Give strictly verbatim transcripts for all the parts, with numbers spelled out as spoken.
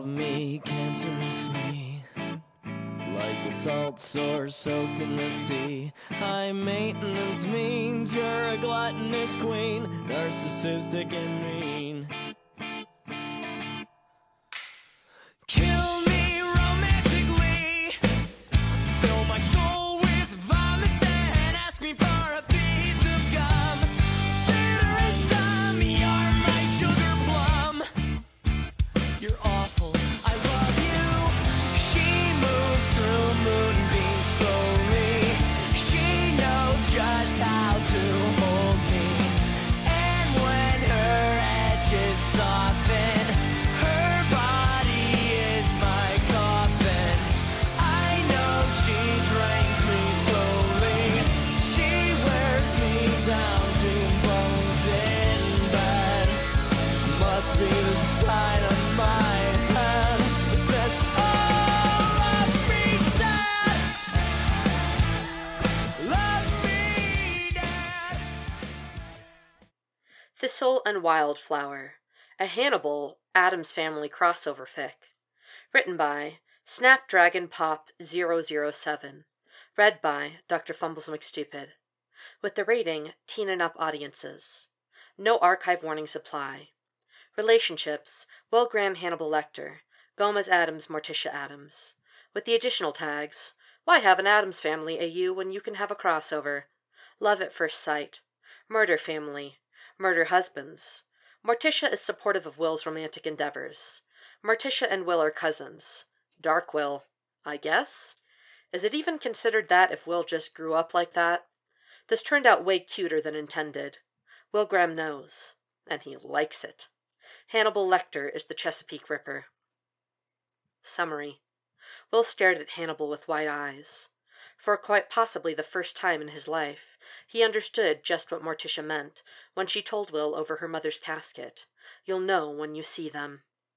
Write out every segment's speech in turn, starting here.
of me cancerously, like a salt sore soaked in the sea. High maintenance means you're a gluttonous queen, narcissistic and mean. Kill me romantically, fill my soul with vomit, then ask me for a piece of gum. Bitter and dumb, you're my sugar plum. You're awful, I love you. She moves through moonbeams slowly. She knows just how to hold me. And when her edges soften, her body is my coffin. I know she drains me slowly. She wears me down to bones in bed. Must be the sign of my head that says, oh, love me dead. Love me dead. Thistle and Wildflower, a Hannibal Addams Family crossover fic. Written by Snapdragon Pop zero zero seven. Read by Doctor Fumbles McStupid. With the rating Teen and Up audiences. No archive warnings apply. Relationships, Will Graham Hannibal Lecter, Gomez Adams Morticia Adams. With the additional tags, why have an Addams Family A U when you can have a crossover? Love at first sight. Murder family. Murder husbands. Morticia is supportive of Will's romantic endeavors. Morticia and Will are cousins. Dark Will, I guess? Is it even considered that if Will just grew up like that? This turned out way cuter than intended. Will Graham knows, and he likes it. Hannibal Lecter is the Chesapeake Ripper. Summary. Will stared at Hannibal with wide eyes. For quite possibly the first time in his life, he understood just what Morticia meant when she told Will over her mother's casket, "You'll know when you see them."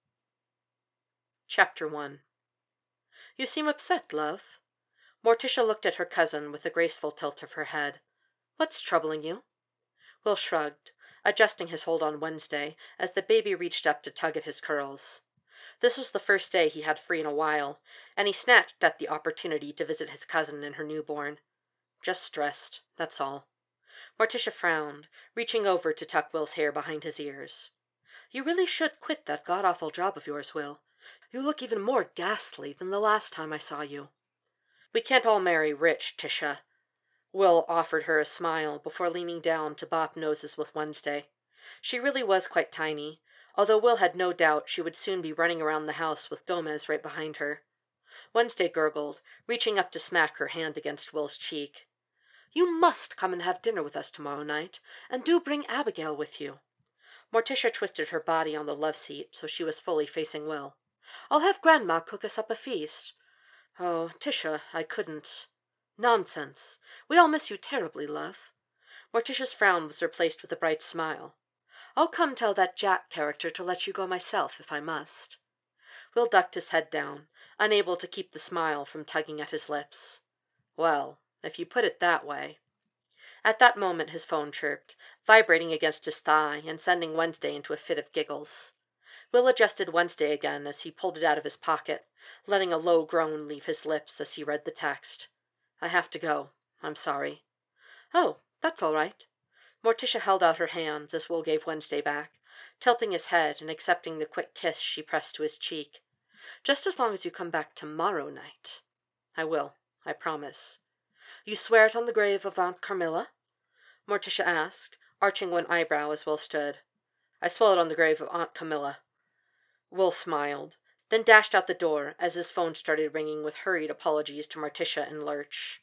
Chapter one. You seem upset, love. Morticia looked at her cousin with a graceful tilt of her head. What's troubling you? Will shrugged, adjusting his hold on Wednesday as the baby reached up to tug at his curls. This was the first day he had free in a while, and he snatched at the opportunity to visit his cousin and her newborn. Just stressed, that's all. Morticia frowned, reaching over to tuck Will's hair behind his ears. You really should quit that god-awful job of yours, Will. You look even more ghastly than the last time I saw you. We can't all marry rich, Tisha. Will offered her a smile before leaning down to bop noses with Wednesday. She really was quite tiny, although Will had no doubt she would soon be running around the house with Gomez right behind her. Wednesday gurgled, reaching up to smack her hand against Will's cheek. You must come and have dinner with us tomorrow night, and do bring Abigail with you. Morticia twisted her body on the love seat so she was fully facing Will. I'll have Grandma cook us up a feast. Oh, Tisha, I couldn't. Nonsense. We all miss you terribly, love. Morticia's frown was replaced with a bright smile. I'll come tell that Jack character to let you go myself, if I must. Will ducked his head down, unable to keep the smile from tugging at his lips. Well, if you put it that way. At that moment his phone chirped, vibrating against his thigh and sending Wednesday into a fit of giggles. Will adjusted Wednesday again as he pulled it out of his pocket, letting a low groan leave his lips as he read the text. I have to go. I'm sorry. Oh, that's all right. Morticia held out her hands as Will gave Wednesday back, tilting his head and accepting the quick kiss she pressed to his cheek. Just as long as you come back tomorrow night. I will, I promise. You swear it on the grave of Aunt Carmilla? Morticia asked, arching one eyebrow as Will stood. I swore it on the grave of Aunt Camilla. Will smiled, then dashed out the door as his phone started ringing with hurried apologies to Morticia and Lurch.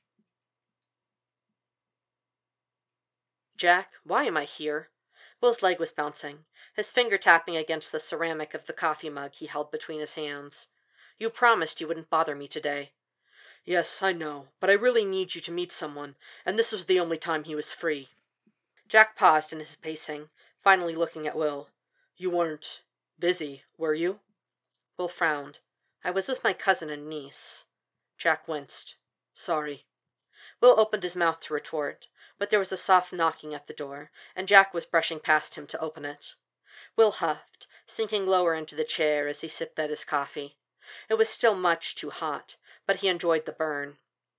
Jack, why am I here? Will's leg was bouncing, his finger tapping against the ceramic of the coffee mug he held between his hands. You promised you wouldn't bother me today. Yes, I know, but I really need you to meet someone, and this was the only time he was free. Jack paused in his pacing, finally looking at Will. You weren't busy, were you? Will frowned. I was with my cousin and niece. Jack winced. Sorry. Will opened his mouth to retort, but there was a soft knocking at the door, and Jack was brushing past him to open it. Will huffed, sinking lower into the chair as he sipped at his coffee. It was still much too hot, but he enjoyed the burn.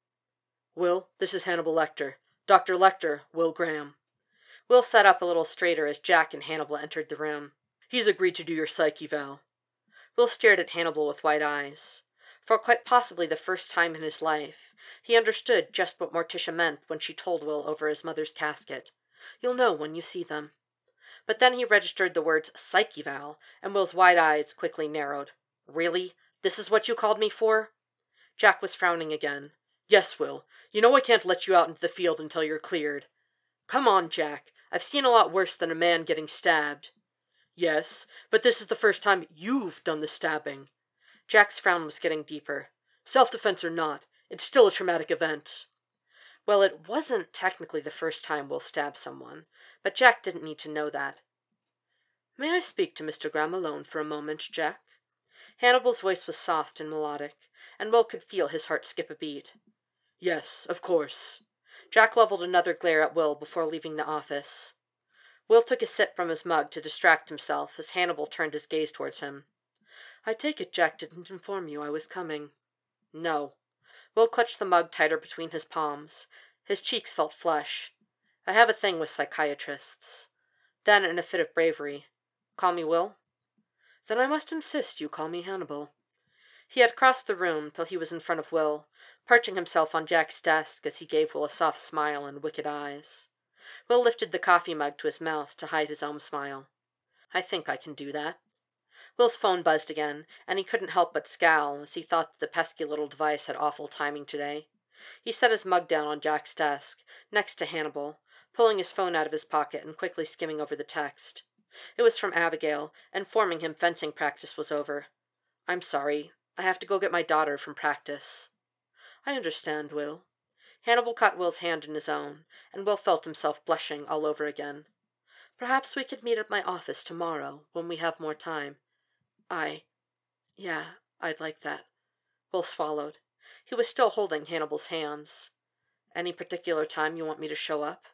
"Will, this is Hannibal Lecter. Doctor Lecter, Will Graham." Will sat up a little straighter as Jack and Hannibal entered the room. "He's agreed to do your psych eval." Will stared at Hannibal with wide eyes. For quite possibly the first time in his life, he understood just what Morticia meant when she told Will over his mother's casket. "You'll know when you see them." But then he registered the words psych eval, and Will's wide eyes quickly narrowed. "Really? This is what you called me for?" Jack was frowning again. "Yes, Will. You know I can't let you out into the field until you're cleared." "Come on, Jack. I've seen a lot worse than a man getting stabbed." "Yes, but this is the first time you've done the stabbing." Jack's frown was getting deeper. "Self-defense or not, it's still a traumatic event." Well, it wasn't technically the first time Will stabbed someone, but Jack didn't need to know that. "May I speak to Mister Graham alone for a moment, Jack?" Hannibal's voice was soft and melodic, and Will could feel his heart skip a beat. "Yes, of course." Jack leveled another glare at Will before leaving the office. Will took a sip from his mug to distract himself as Hannibal turned his gaze towards him. "I take it Jack didn't inform you I was coming." "No." Will clutched the mug tighter between his palms. His cheeks felt flush. "I have a thing with psychiatrists." Then, in a fit of bravery, "Call me Will?" "Then I must insist you call me Hannibal." He had crossed the room till he was in front of Will, perching himself on Jack's desk as he gave Will a soft smile and wicked eyes. Will lifted the coffee mug to his mouth to hide his own smile. "I think I can do that." Will's phone buzzed again, and he couldn't help but scowl as he thought that the pesky little device had awful timing today. He set his mug down on Jack's desk, next to Hannibal, pulling his phone out of his pocket and quickly skimming over the text. It was from Abigail, informing him fencing practice was over. "I'm sorry. I have to go get my daughter from practice." "I understand, Will." Hannibal caught Will's hand in his own, and Will felt himself blushing all over again. "Perhaps we could meet at my office tomorrow, when we have more time." I... Yeah, I'd like that." Will swallowed. He was still holding Hannibal's hands. "Any particular time you want me to show up?"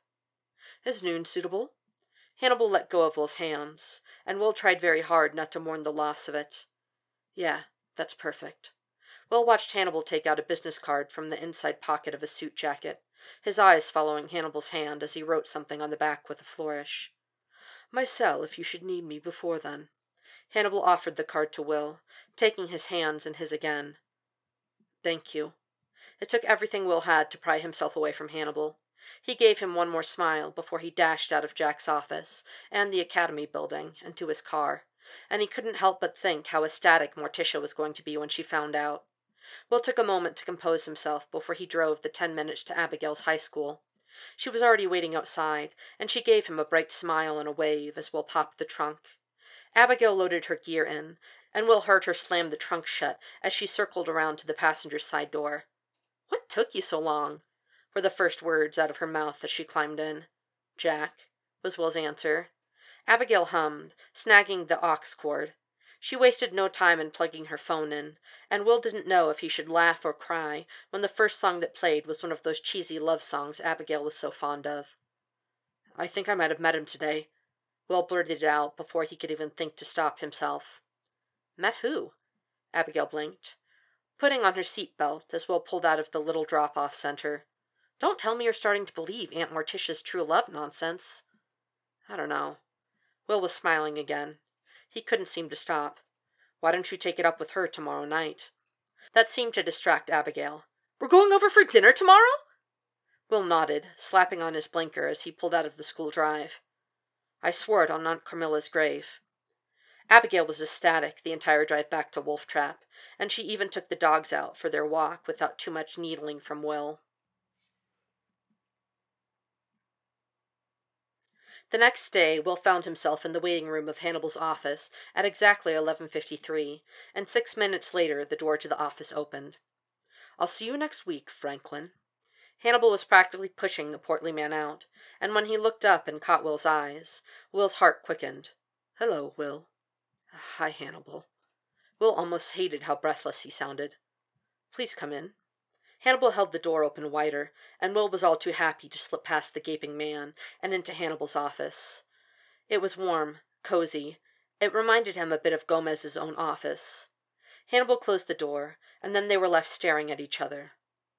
"Is noon suitable?" Hannibal let go of Will's hands, and Will tried very hard not to mourn the loss of it. "Yeah, that's perfect." Will watched Hannibal take out a business card from the inside pocket of his suit jacket, his eyes following Hannibal's hand as he wrote something on the back with a flourish. "My cell if you should need me before then." Hannibal offered the card to Will, taking his hands in his again. "Thank you." It took everything Will had to pry himself away from Hannibal. He gave him one more smile before he dashed out of Jack's office and the Academy building and to his car, and he couldn't help but think how ecstatic Morticia was going to be when she found out. Will took a moment to compose himself before he drove the ten minutes to Abigail's high school. She was already waiting outside, and she gave him a bright smile and a wave as Will popped the trunk. Abigail loaded her gear in, and Will heard her slam the trunk shut as she circled around to the passenger's side door. "What took you so long?" were the first words out of her mouth as she climbed in. "Jack," was Will's answer. Abigail hummed, snagging the aux cord. She wasted no time in plugging her phone in, and Will didn't know if he should laugh or cry when the first song that played was one of those cheesy love songs Abigail was so fond of. "I think I might have met him today," Will blurted it out before he could even think to stop himself. "Met who?" Abigail blinked, putting on her seat belt as Will pulled out of the little drop-off center. "Don't tell me you're starting to believe Aunt Morticia's true love nonsense." "I don't know." Will was smiling again. He couldn't seem to stop. "Why don't you take it up with her tomorrow night?" That seemed to distract Abigail. "We're going over for dinner tomorrow?" Will nodded, slapping on his blinker as he pulled out of the school drive. "I swore it on Aunt Carmilla's grave." Abigail was ecstatic the entire drive back to Wolf Trap, and she even took the dogs out for their walk without too much needling from Will. The next day, Will found himself in the waiting room of Hannibal's office at exactly eleven fifty-three, and six minutes later the door to the office opened. "I'll see you next week, Franklin." Hannibal was practically pushing the portly man out, and when he looked up and caught Will's eyes, Will's heart quickened. "Hello, Will." "Hi, Hannibal." Will almost hated how breathless he sounded. "Please come in." Hannibal held the door open wider, and Will was all too happy to slip past the gaping man and into Hannibal's office. It was warm, cozy, It reminded him a bit of Gomez's own office. Hannibal closed the door, and then they were left staring at each other.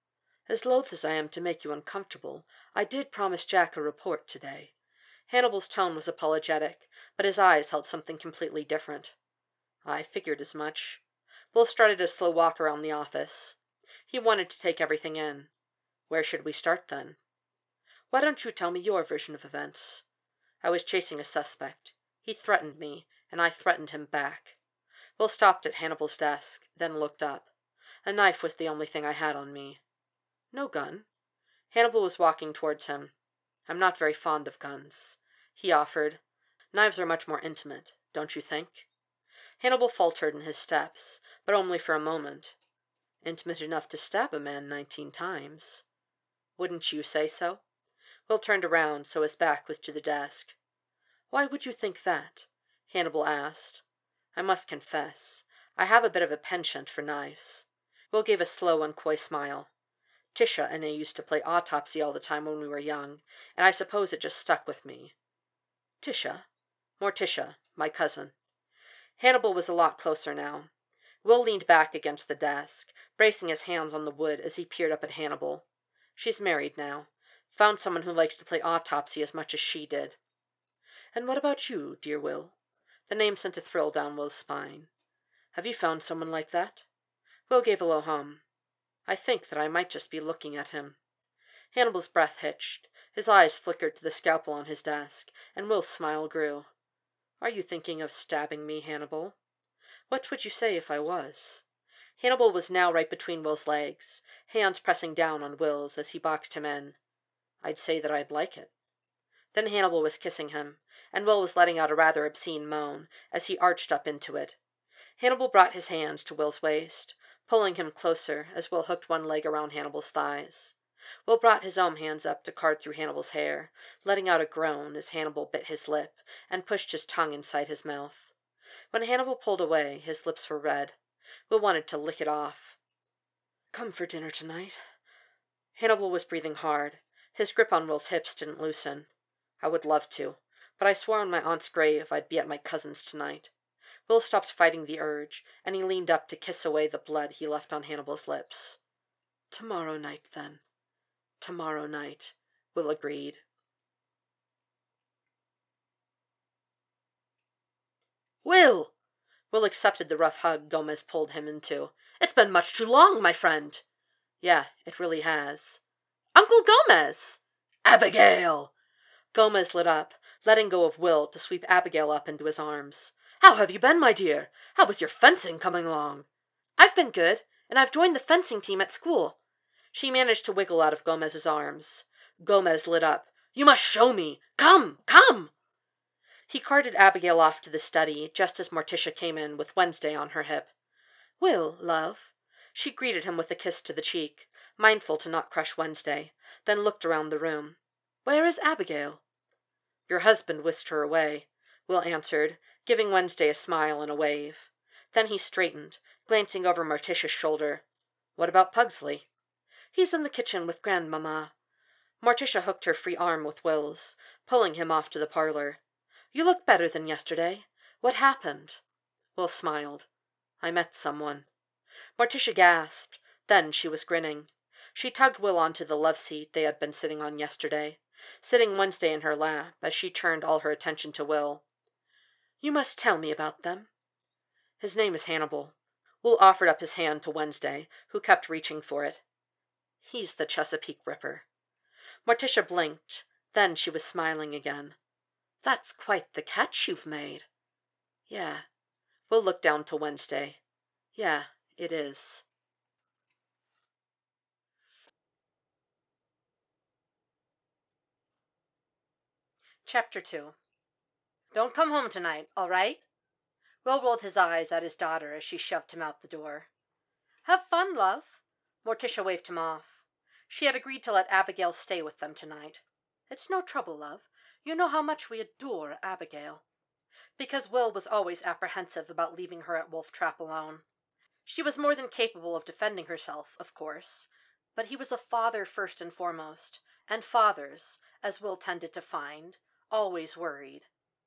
As loath as I am to make you uncomfortable, I did promise Jack a report today. Hannibal's tone was apologetic, but his eyes held something completely different. I figured as much. Will started a slow walk around the office. He wanted to take everything in. Where should we start, then? Why don't you tell me your version of events? I was chasing a suspect. He threatened me, and I threatened him back. Will stopped at Hannibal's desk, then looked up. A knife was the only thing I had on me. No gun. Hannibal was walking towards him. I'm not very fond of guns. He offered. Knives are much more intimate, don't you think? Hannibal faltered in his steps, but only for a moment. Intimate enough to stab a man nineteen times. Wouldn't you say so? Will turned around so his back was to the desk. Why would you think that? Hannibal asked. I must confess, I have a bit of a penchant for knives. Will gave a slow and coy smile. Tisha and I used to play autopsy all the time when we were young, and I suppose it just stuck with me. Tisha? Morticia, my cousin. Hannibal was a lot closer now. Will leaned back against the desk, bracing his hands on the wood as he peered up at Hannibal. She's married now. Found someone who likes to play autopsy as much as she did. And what about you, dear Will? The name sent a thrill down Will's spine. Have you found someone like that? Will gave a low hum. I think that I might just be looking at him. Hannibal's breath hitched. His eyes flickered to the scalpel on his desk, and Will's smile grew. Are you thinking of stabbing me, Hannibal? What would you say if I was? Hannibal was now right between Will's legs, hands pressing down on Will's as he boxed him in. I'd say that I'd like it. Then Hannibal was kissing him, and Will was letting out a rather obscene moan as he arched up into it. Hannibal brought his hands to Will's waist, pulling him closer as Will hooked one leg around Hannibal's thighs. Will brought his own hands up to card through Hannibal's hair, letting out a groan as Hannibal bit his lip and pushed his tongue inside his mouth. When Hannibal pulled away, his lips were red. Will wanted to lick it off. Come for dinner tonight. Hannibal was breathing hard. His grip on Will's hips didn't loosen. I would love to, but I swore on my aunt's grave I'd be at my cousin's tonight. Will stopped fighting the urge, and he leaned up to kiss away the blood he left on Hannibal's lips. Tomorrow night, then. Tomorrow night, Will agreed. Will! Will accepted the rough hug Gomez pulled him into. It's been much too long, my friend. Yeah, it really has. Uncle Gomez! Abigail! Gomez lit up, letting go of Will to sweep Abigail up into his arms. How have you been, my dear? How is your fencing coming along? I've been good, and I've joined the fencing team at school. She managed to wiggle out of Gomez's arms. Gomez lit up. You must show me! Come! Come! He carted Abigail off to the study just as Morticia came in with Wednesday on her hip. Will, love. She greeted him with a kiss to the cheek, mindful to not crush Wednesday, then looked around the room. Where is Abigail? Your husband whisked her away, Will answered, giving Wednesday a smile and a wave. Then he straightened, glancing over Morticia's shoulder. What about Pugsley? He's in the kitchen with Grandmamma. Morticia hooked her free arm with Will's, pulling him off to the parlor. You look better than yesterday. What happened? Will smiled. I met someone. Morticia gasped. Then she was grinning. She tugged Will onto the love seat they had been sitting on yesterday, sitting Wednesday in her lap as she turned all her attention to Will. You must tell me about them. His name is Hannibal. Will offered up his hand to Wednesday, who kept reaching for it. He's the Chesapeake Ripper. Morticia blinked. Then she was smiling again. That's quite the catch you've made. Yeah. Will looked down to Wednesday. Yeah, it is. Chapter two. Don't come home tonight, all right? Will rolled his eyes at his daughter as she shoved him out the door. Have fun, love. Morticia waved him off. She had agreed to let Abigail stay with them tonight. It's no trouble, love. You know how much we adore Abigail. Because Will was always apprehensive about leaving her at Wolf Trap alone. She was more than capable of defending herself, of course, but he was a father first and foremost, and fathers, as Will tended to find, always worried.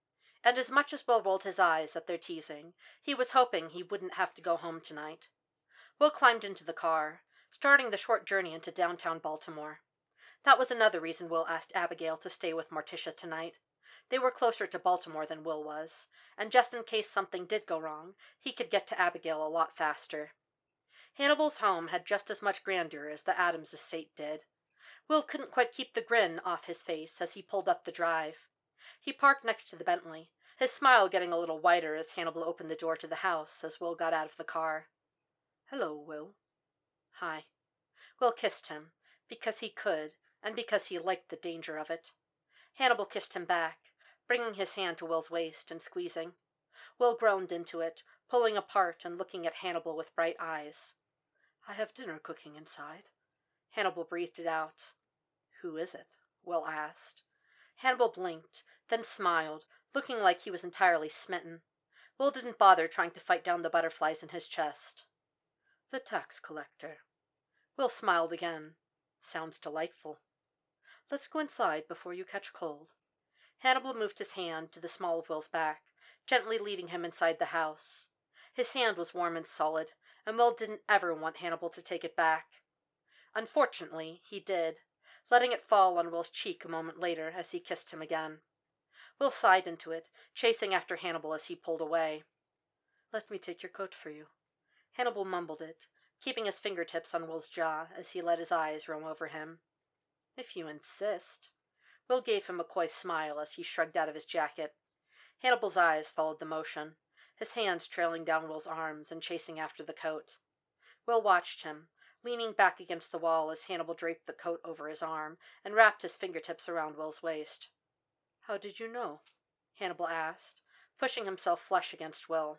And as much as Will rolled his eyes at their teasing, he was hoping he wouldn't have to go home tonight. Will climbed into the car, starting the short journey into downtown Baltimore. That was another reason Will asked Abigail to stay with Morticia tonight. They were closer to Baltimore than Will was, and just in case something did go wrong, he could get to Abigail a lot faster. Hannibal's home had just as much grandeur as the Adams estate did. Will couldn't quite keep the grin off his face as he pulled up the drive. He parked next to the Bentley, his smile getting a little wider as Hannibal opened the door to the house as Will got out of the car. "Hello, Will." "Hi." Will kissed him, because he could, and because he liked the danger of it. Hannibal kissed him back, bringing his hand to Will's waist and squeezing. Will groaned into it, pulling apart and looking at Hannibal with bright eyes. "I have dinner cooking inside." Hannibal breathed it out. "Who is it?" Will asked. Hannibal blinked, then smiled, looking like he was entirely smitten. Will didn't bother trying to fight down the butterflies in his chest. "The tax collector." Will smiled again. "Sounds delightful." "Let's go inside before you catch cold." Hannibal moved his hand to the small of Will's back, gently leading him inside the house. His hand was warm and solid, and Will didn't ever want Hannibal to take it back. Unfortunately, he did, letting it fall on Will's cheek a moment later as he kissed him again. Will sighed into it, chasing after Hannibal as he pulled away. "Let me take your coat for you." Hannibal mumbled it, keeping his fingertips on Will's jaw as he let his eyes roam over him. "If you insist." Will gave him a coy smile as he shrugged out of his jacket. Hannibal's eyes followed the motion, his hands trailing down Will's arms and chasing after the coat. Will watched him, leaning back against the wall as Hannibal draped the coat over his arm and wrapped his fingertips around Will's waist. "How did you know?" Hannibal asked, pushing himself flush against Will.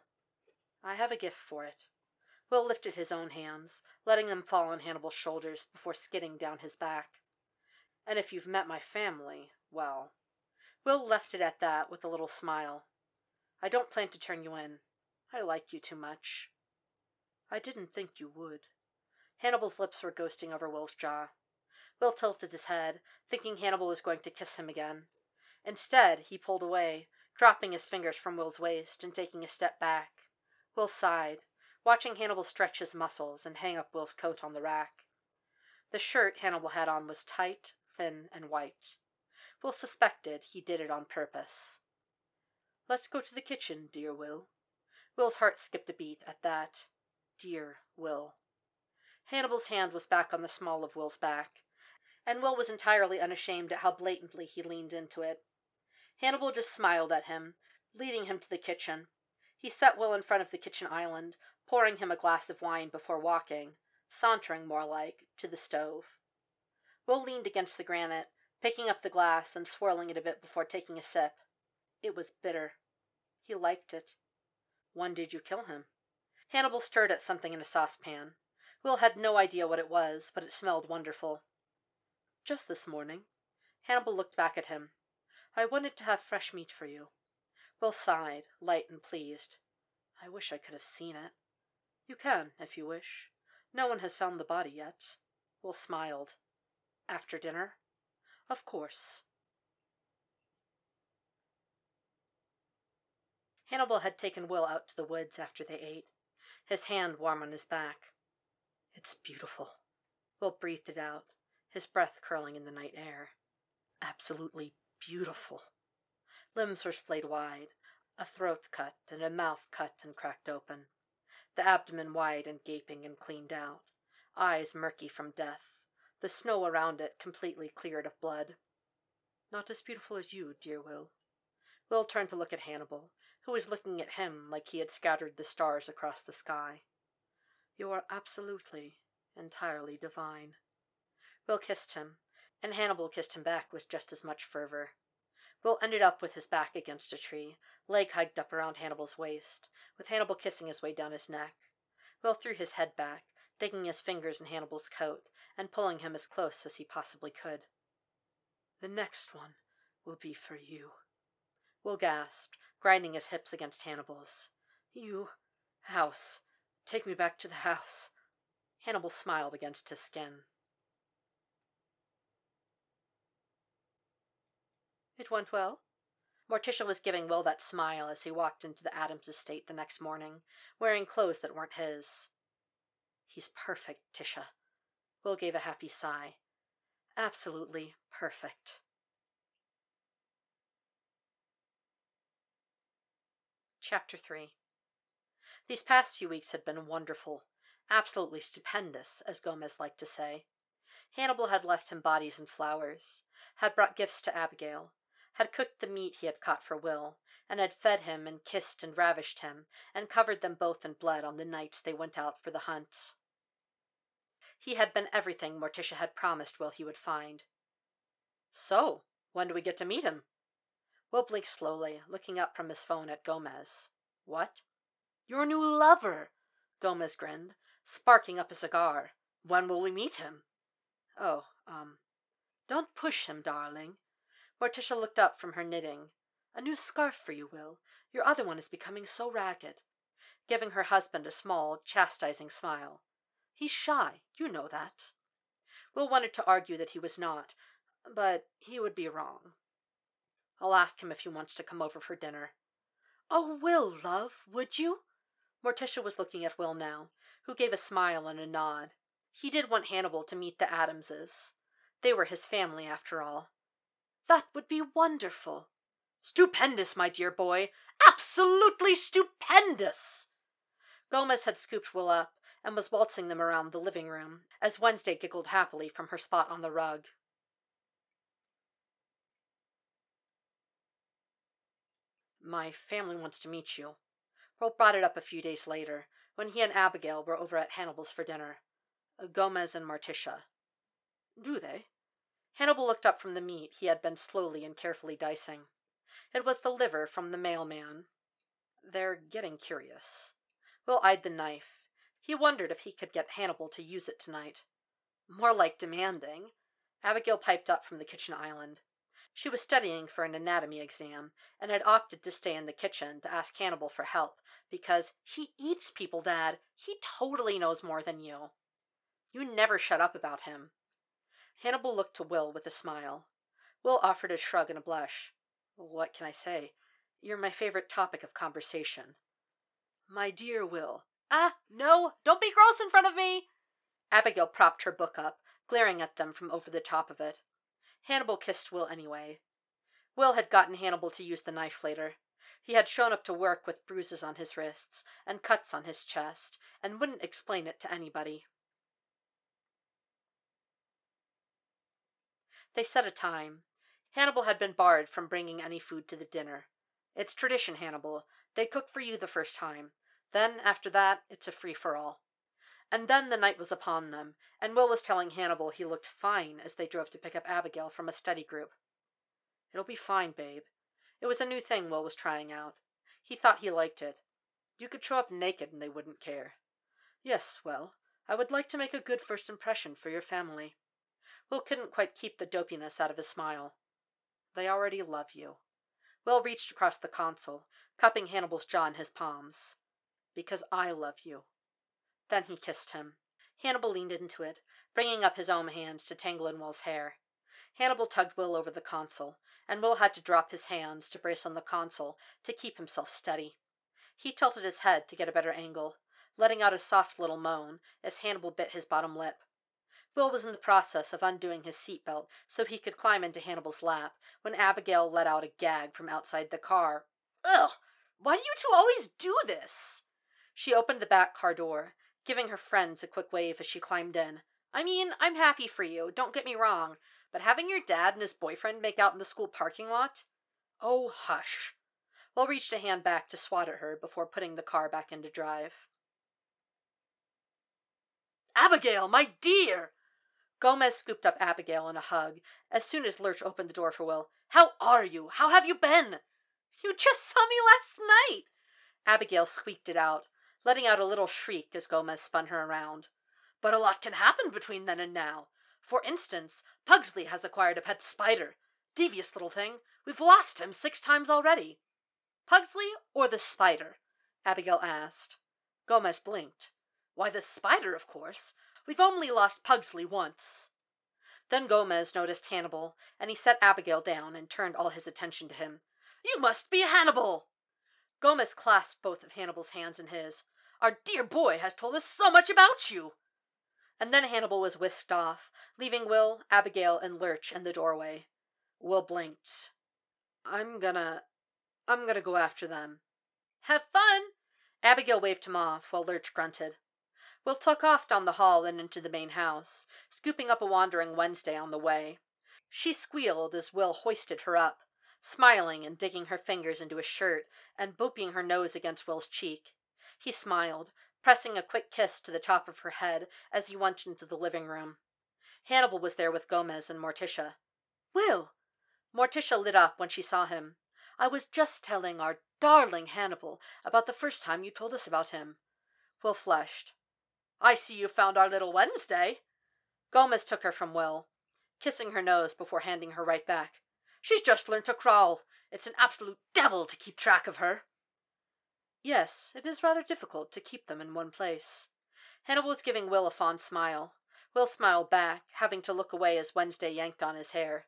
"I have a gift for it." Will lifted his own hands, letting them fall on Hannibal's shoulders before skidding down his back. "And if you've met my family, well..." Will left it at that with a little smile. "I don't plan to turn you in. I like you too much." "I didn't think you would." Hannibal's lips were ghosting over Will's jaw. Will tilted his head, thinking Hannibal was going to kiss him again. Instead, he pulled away, dropping his fingers from Will's waist and taking a step back. Will sighed, watching Hannibal stretch his muscles and hang up Will's coat on the rack. The shirt Hannibal had on was tight, thin, and white. Will suspected he did it on purpose. "Let's go to the kitchen, dear Will." Will's heart skipped a beat at that. Dear Will. Hannibal's hand was back on the small of Will's back, and Will was entirely unashamed at how blatantly he leaned into it. Hannibal just smiled at him, leading him to the kitchen. He set Will in front of the kitchen island, pouring him a glass of wine before walking, sauntering more like, to the stove. Will leaned against the granite, picking up the glass and swirling it a bit before taking a sip. It was bitter. He liked it. "When did you kill him?" Hannibal stirred at something in a saucepan. Will had no idea what it was, but it smelled wonderful. "Just this morning." Hannibal looked back at him. "I wanted to have fresh meat for you." Will sighed, light and pleased. "I wish I could have seen it." "You can, if you wish. No one has found the body yet." Will smiled. "After dinner?" "Of course." Hannibal had taken Will out to the woods after they ate, his hand warm on his back. "It's beautiful." Will breathed it out, his breath curling in the night air. "Absolutely beautiful." Limbs were splayed wide, a throat cut and a mouth cut and cracked open, the abdomen wide and gaping and cleaned out, eyes murky from death, the snow around it completely cleared of blood. "Not as beautiful as you, dear Will." Will turned to look at Hannibal, who was looking at him like he had scattered the stars across the sky. "You are absolutely, entirely divine." Will kissed him, and Hannibal kissed him back with just as much fervor. Will ended up with his back against a tree, leg hiked up around Hannibal's waist, with Hannibal kissing his way down his neck. Will threw his head back, digging his fingers in Hannibal's coat and pulling him as close as he possibly could. "The next one will be for you." Will gasped, grinding his hips against Hannibal's. "You... house. Take me back to the house." Hannibal smiled against his skin. "It went well?" Morticia was giving Will that smile as he walked into the Adams estate the next morning, wearing clothes that weren't his. He's perfect, Tisha. Will gave a happy sigh. Absolutely perfect. Chapter three. These past few weeks had been wonderful, absolutely stupendous, as Gomez liked to say. Hannibal had left him bodies and flowers, had brought gifts to Abigail, had cooked the meat he had caught for Will, and had fed him and kissed and ravished him, and covered them both in blood on the nights they went out for the hunt. He had been everything Morticia had promised Will he would find. So, when do we get to meet him? Will blinked slowly, looking up from his phone at Gomez. What? Your new lover, Gomez grinned, sparking up a cigar. When will we meet him? Oh, um, don't push him, darling. Morticia looked up from her knitting. A new scarf for you, Will. Your other one is becoming so ragged. Giving her husband a small, chastising smile. He's shy, you know that. Will wanted to argue that he was not, but he would be wrong. I'll ask him if he wants to come over for dinner. Oh, Will, love, would you? Morticia was looking at Will now, who gave a smile and a nod. He did want Hannibal to meet the Adamses. They were his family, after all. That would be wonderful. Stupendous, my dear boy. Absolutely stupendous. Gomez had scooped Will up and was waltzing them around the living room, as Wednesday giggled happily from her spot on the rug. My family wants to meet you. Will brought it up a few days later, when he and Abigail were over at Hannibal's for dinner. Gomez and Morticia. Do they? Hannibal looked up from the meat he had been slowly and carefully dicing. It was the liver from the mailman. They're getting curious. Will eyed the knife. He wondered if he could get Hannibal to use it tonight. More like demanding. Abigail piped up from the kitchen island. She was studying for an anatomy exam, and had opted to stay in the kitchen to ask Hannibal for help, because he eats people, Dad. He totally knows more than you. You never shut up about him. Hannibal looked to Will with a smile. Will offered a shrug and a blush. What can I say? You're my favorite topic of conversation. My dear Will. Ah, no, don't be gross in front of me! Abigail propped her book up, glaring at them from over the top of it. Hannibal kissed Will anyway. Will had gotten Hannibal to use the knife later. He had shown up to work with bruises on his wrists and cuts on his chest, and wouldn't explain it to anybody. They set a time. Hannibal had been barred from bringing any food to the dinner. It's tradition, Hannibal. They cook for you the first time. Then, after that, it's a free-for-all. And then the night was upon them, and Will was telling Hannibal he looked fine as they drove to pick up Abigail from a study group. It'll be fine, babe. It was a new thing Will was trying out. He thought he liked it. You could show up naked and they wouldn't care. Yes, well, I would like to make a good first impression for your family. Will couldn't quite keep the dopiness out of his smile. They already love you. Will reached across the console, cupping Hannibal's jaw in his palms. Because I love you. Then he kissed him. Hannibal leaned into it, bringing up his own hands to tangle in Will's hair. Hannibal tugged Will over the console, and Will had to drop his hands to brace on the console to keep himself steady. He tilted his head to get a better angle, letting out a soft little moan as Hannibal bit his bottom lip. Will was in the process of undoing his seatbelt so he could climb into Hannibal's lap when Abigail let out a gag from outside the car. Ugh! Why do you two always do this? She opened the back car door, giving her friends a quick wave as she climbed in. I mean, I'm happy for you, don't get me wrong, but having your dad and his boyfriend make out in the school parking lot? Oh, hush. Will reached a hand back to swat at her before putting the car back into drive. Abigail, my dear! Gomez scooped up Abigail in a hug as soon as Lurch opened the door for Will. How are you? How have you been? You just saw me last night! Abigail squeaked it out, letting out a little shriek as Gomez spun her around. But a lot can happen between then and now. For instance, Pugsley has acquired a pet spider. Devious little thing. We've lost him six times already. Pugsley or the spider? Abigail asked. Gomez blinked. Why, the spider, of course. We've only lost Pugsley once. Then Gomez noticed Hannibal, and he set Abigail down and turned all his attention to him. You must be Hannibal! Gomez clasped both of Hannibal's hands in his. Our dear boy has told us so much about you! And then Hannibal was whisked off, leaving Will, Abigail, and Lurch in the doorway. Will blinked. I'm gonna... I'm gonna go after them. Have fun! Abigail waved him off, while Lurch grunted. Will took off down the hall and into the main house, scooping up a wandering Wednesday on the way. She squealed as Will hoisted her up, smiling and digging her fingers into his shirt and booping her nose against Will's cheek. He smiled, pressing a quick kiss to the top of her head as he went into the living room. Hannibal was there with Gomez and Morticia. Will! Morticia lit up when she saw him. I was just telling our darling Hannibal about the first time you told us about him. Will flushed. I see you found our little Wednesday. Gomez took her from Will, kissing her nose before handing her right back. She's just learned to crawl. It's an absolute devil to keep track of her. Yes, it is rather difficult to keep them in one place. Hannibal was giving Will a fond smile. Will smiled back, having to look away as Wednesday yanked on his hair.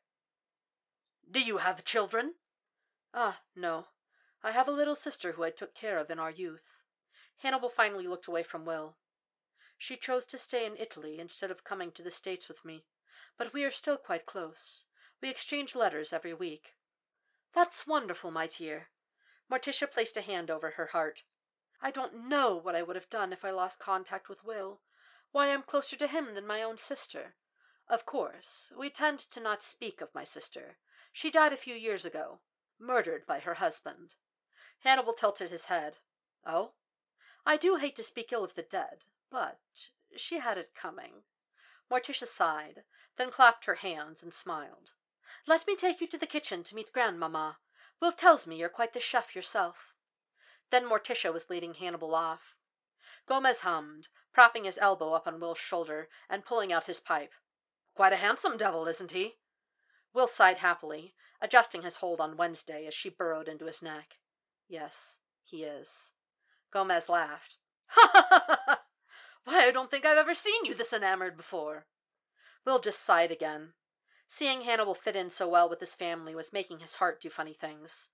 Do you have children? Ah, no. I have a little sister who I took care of in our youth. Hannibal finally looked away from Will. She chose to stay in Italy instead of coming to the States with me, but we are still quite close. We exchange letters every week. That's wonderful, my dear. Morticia placed a hand over her heart. I don't know what I would have done if I lost contact with Will. Why, I'm closer to him than my own sister. Of course, we tend to not speak of my sister. She died a few years ago, murdered by her husband. Hannibal tilted his head. Oh? I do hate to speak ill of the dead, but she had it coming. Morticia sighed, then clapped her hands and smiled. Let me take you to the kitchen to meet Grandmamma. Will tells me you're quite the chef yourself. Then Morticia was leading Hannibal off. Gomez hummed, propping his elbow up on Will's shoulder and pulling out his pipe. Quite a handsome devil, isn't he? Will sighed happily, adjusting his hold on Wednesday as she burrowed into his neck. Yes, he is. Gomez laughed. Ha ha ha ha! Why, I don't think I've ever seen you this enamored before. Will just sighed again. Seeing Hannibal fit in so well with his family was making his heart do funny things.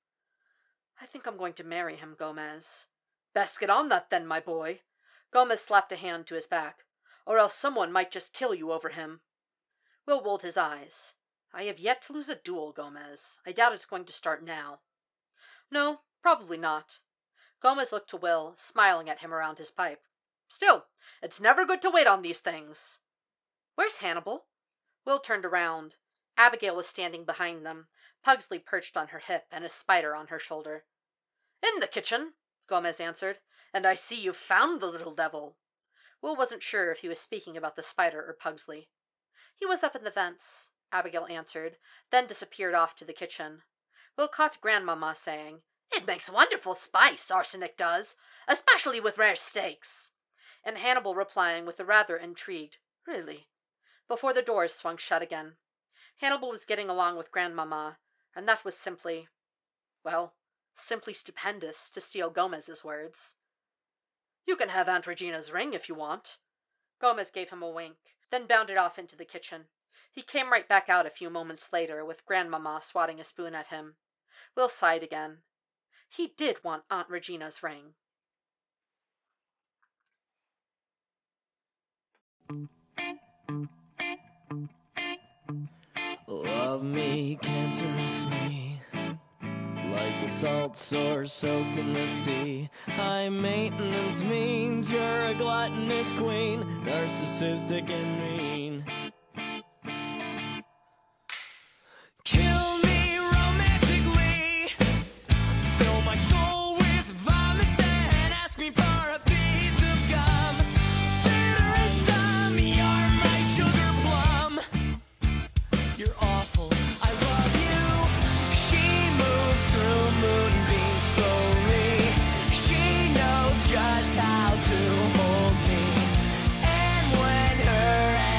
I think I'm going to marry him, Gomez. Best get on that then, my boy. Gomez slapped a hand to his back. Or else someone might just kill you over him. Will rolled his eyes. I have yet to lose a duel, Gomez. I doubt it's going to start now. No, probably not. Gomez looked to Will, smiling at him around his pipe. Still, it's never good to wait on these things. Where's Hannibal? Will turned around. Abigail was standing behind them, Pugsley perched on her hip and a spider on her shoulder. In the kitchen, Gomez answered, and I see you've found the little devil. Will wasn't sure if he was speaking about the spider or Pugsley. He was up in the vents, Abigail answered, then disappeared off to the kitchen. Will caught Grandmamma saying, It makes wonderful spice, arsenic does, especially with rare steaks. And Hannibal replying with a rather intrigued, Really? Before the doors swung shut again. Hannibal was getting along with Grandmamma, and that was simply, well, simply stupendous, to steal Gomez's words. You can have Aunt Regina's ring if you want. Gomez gave him a wink, then bounded off into the kitchen. He came right back out a few moments later, with Grandmamma swatting a spoon at him. Will sighed again. He did want Aunt Regina's ring. Love me cancerously, like a salt sore soaked in the sea. High maintenance means you're a gluttonous queen, narcissistic and mean. Kill me romantically, fill my soul with vomit, then ask me for a piece of gum. Bitter time, you're my sugar plum. You're awful, I love you. She moves through moonbeams slowly. She knows just how to hold me. And when her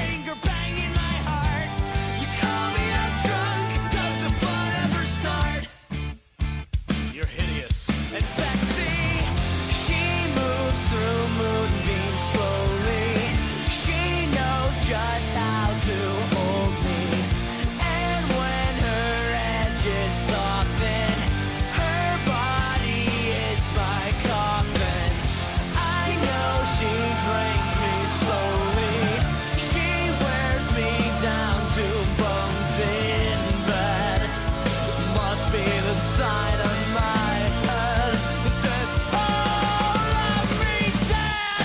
finger banging my heart. You call me up drunk, does the fun ever start? You're hideous and sexy. She moves through moonbeams slowly. She knows just how to hold me. And when her edges soften, her body is my coffin. I know she drains me slowly. She wears me down to bones in bed. Must be the sign of my head. It says, oh, love me dead.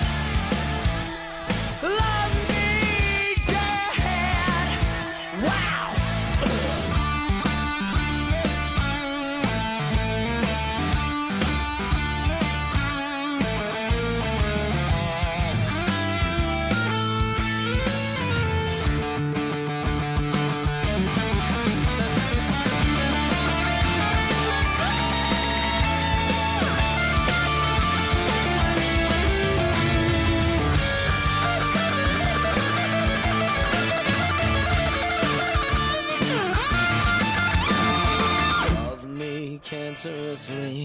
Love me dead. Wow. Love me cancerously.